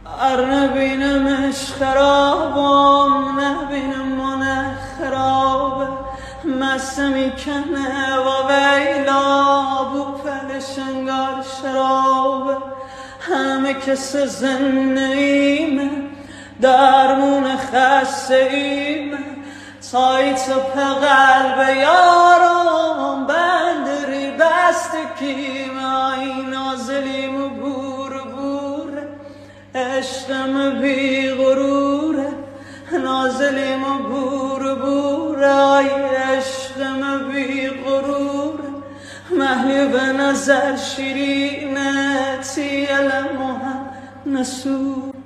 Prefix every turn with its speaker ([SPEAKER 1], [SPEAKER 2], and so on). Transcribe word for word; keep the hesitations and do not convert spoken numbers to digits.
[SPEAKER 1] ار نبینمش خرابم نبینم من خرابه مست میکنه و ویلا بو پلش انگار شرابه همه کس زنده ایمه درمون خسته ایمه تایت و قلب یارم بندری بستکیمه ای نازلیم و بور بوره عشقم بی غروره نازلیم و بور بوره ای عشقم بی غروره محلی به نظر شیرینه تیل مهم نسور